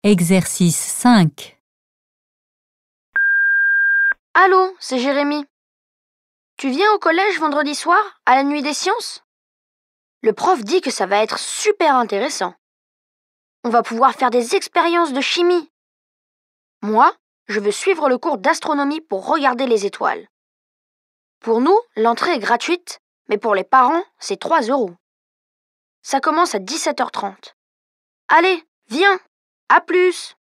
Exercice 5. Allô, c'est Jérémy. Tu viens au collège vendredi soir, à la nuit des sciences? Le prof dit que ça va être super intéressant. On va pouvoir faire des expériences de chimie. Moi, je veux suivre le cours d'astronomie pour regarder les étoiles. Pour nous, l'entrée est gratuite, mais pour les parents, c'est 3 €. Ça commence à 17h30. Allez, viens, à plus!